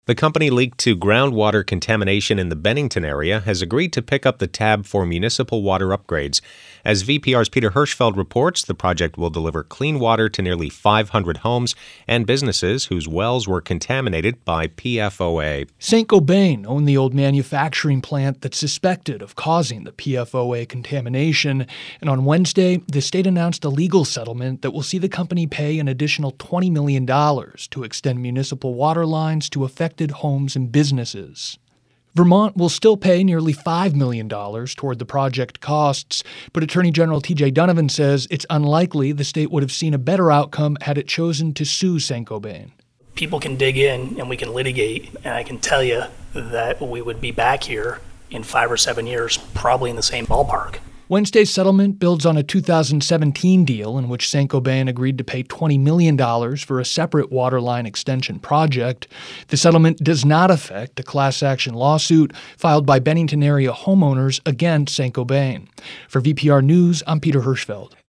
The company linked to groundwater contamination in the Bennington area has agreed to pick up the tab for municipal water upgrades. As VPR's Peter Hirschfeld reports, the project will deliver clean water to nearly 500 homes and businesses whose wells were contaminated by PFOA. Saint-Gobain owned the old manufacturing plant that's suspected of causing the PFOA contamination. And on Wednesday, the state announced a legal settlement that will see the company pay an additional $20 million to extend municipal water lines to affected homes and businesses. Vermont will still pay nearly $5 million toward the project costs, but Attorney General T.J. Donovan says it's unlikely the state would have seen a better outcome had it chosen to sue Saint-Gobain. People can dig in and we can litigate, and I can tell you that we would be back here in 5 or 7 years, probably in the same ballpark. Wednesday's settlement builds on a 2017 deal in which Saint-Gobain agreed to pay $20 million for a separate water line extension project. The settlement does not affect a class action lawsuit filed by Bennington area homeowners against Saint-Gobain. For VPR News, I'm Peter Hirschfeld.